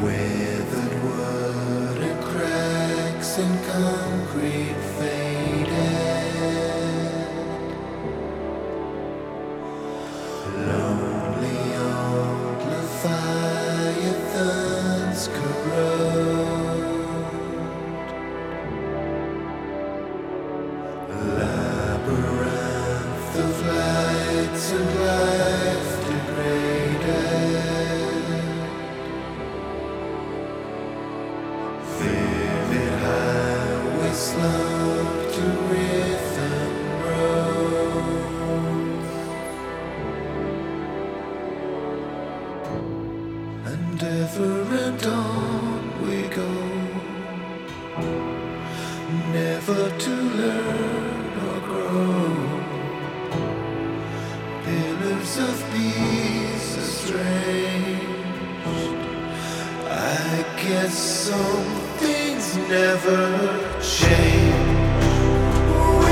Withered wood and cracks in concrete faded. Lonely old leviathans corrode. Labyrinth of lights and life degraded. Vivid highway slump to rhythm roads. And ever and on we go, never to learn or grow. Pillars of peace estranged. I guess some things never change. We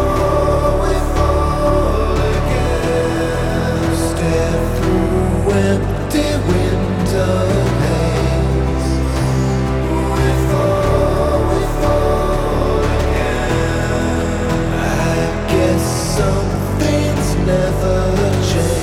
fall again. Step through empty window lanes. We fall again. I guess some things never change.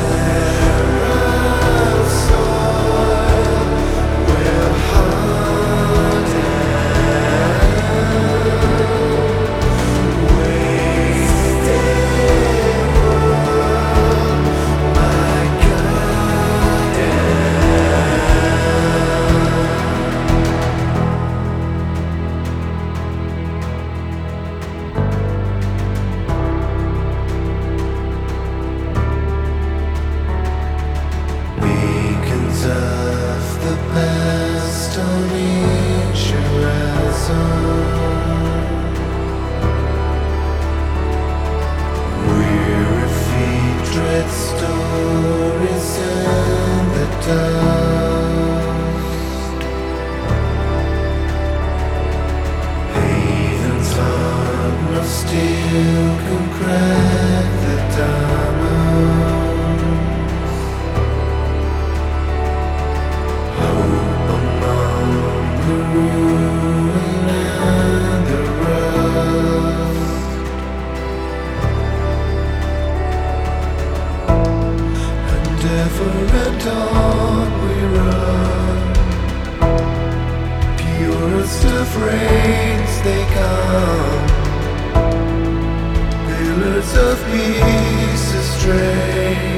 Stories in the dust. Heathen's heart no steel can crack the diamond. Hope among the ruin and the rust. Ever and on we run. Purest of rains they come. Pillars of peace estranged.